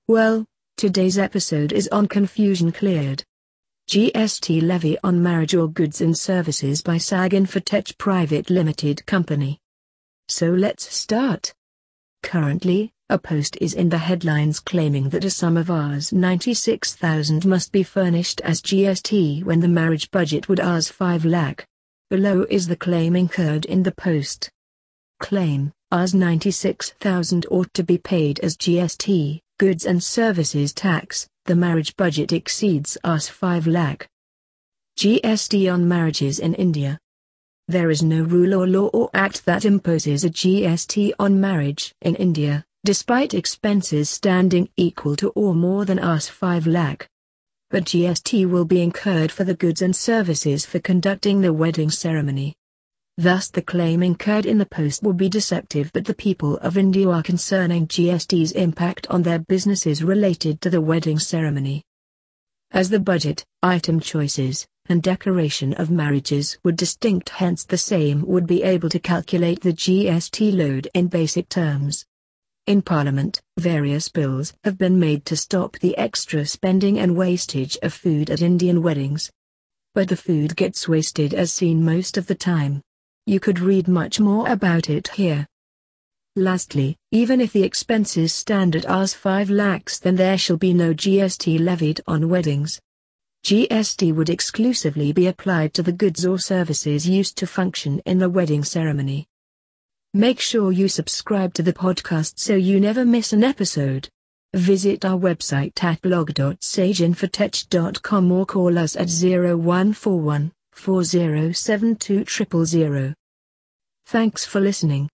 Well, today's episode is on confusion cleared. GST levy on marriage or goods and services by SAG Infotech Private Limited Company. So let's start. Currently, a post is in the headlines claiming that a sum of Rs 96,000 must be furnished as GST when the marriage budget would Rs 5 lakh. Below is the claim incurred in the post. Claim: Rs 96,000 ought to be paid as GST, goods and services tax. The marriage budget exceeds Rs 5 lakh. GST on marriages in India. There is no rule or law or act that imposes a GST on marriage in India, despite expenses standing equal to or more than Rs 5 lakh. But GST will be incurred for the goods and services for conducting the wedding ceremony. Thus the claim incurred in the post will be deceptive, but the people of India are concerning GST's impact on their businesses related to the wedding ceremony. As the budget, item choices, and decoration of marriages were distinct, hence the same would be able to calculate the GST load in basic terms. In Parliament, various bills have been made to stop the extra spending and wastage of food at Indian weddings. But the food gets wasted as seen most of the time. You could read much more about it here. Lastly, even if the expenses stand at Rs 5 lakhs, then there shall be no GST levied on weddings. GST would exclusively be applied to the goods or services used to function in the wedding ceremony. Make sure you subscribe to the podcast so you never miss an episode. Visit our website at blog.sageinfotech.com or call us at 0141 4072 000. Thanks for listening.